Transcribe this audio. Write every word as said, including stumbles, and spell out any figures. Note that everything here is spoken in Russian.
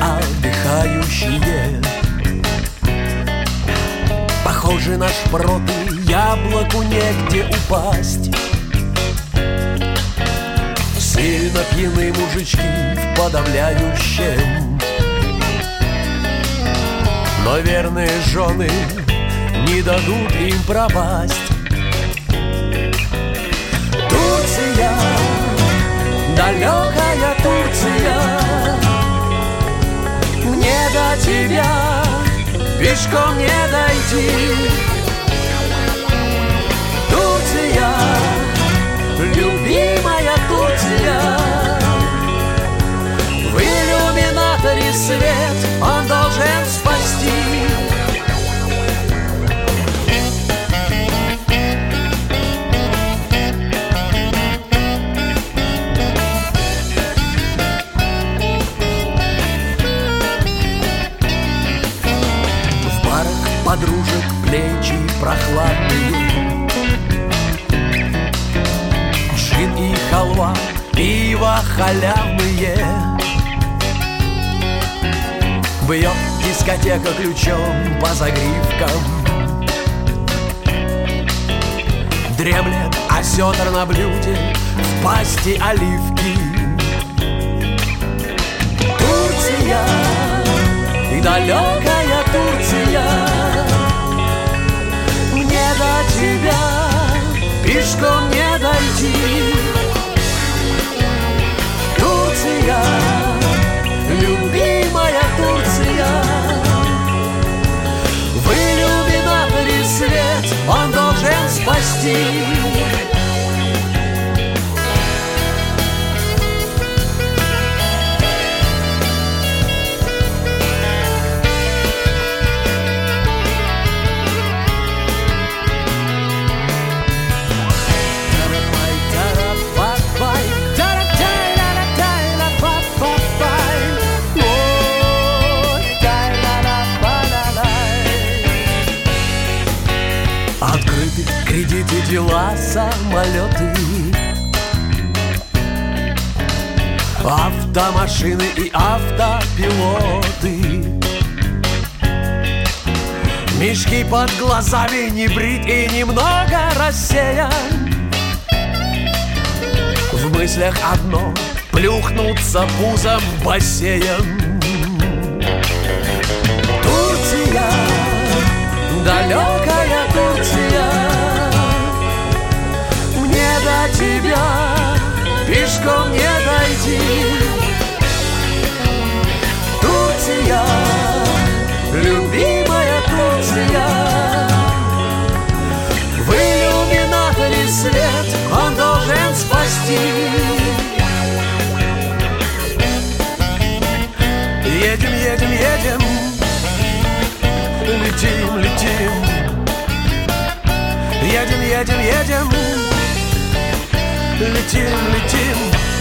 отдыхающие. Похожи на шпроты, яблоку негде упасть. Сильно пьяны мужички в подавляющем, но верные жены не дадут им пропасть. Турция, далекая Турция, мне до тебя пешком не дойти. Турция, любимая Турция, в иллюминаторе свет он должен спасти. Подружек плечи прохладные, джин и халва, пиво халявные. Бьет дискотека ключом по загривкам, дремлет осетр на блюде, в пасти оливки. Турция и далекая Турция, мне до тебя пешком не дойти. Турция, любимая Турция, в иллюминаторе свет он должен спасти. Открыты кредиты, дела, самолеты, автомашины и автопилоты. Мешки под глазами, не брит и немного рассеян. В мыслях одно — плюхнуться пузом в бассейн. Турция, далекая Турция, мне до тебя пешком не дойти. Турция, любимая Турция, в иллюминаторе свет он должен спасти. Едем, едем, едем, летим, летим, едем, едем, едем, летим, летим.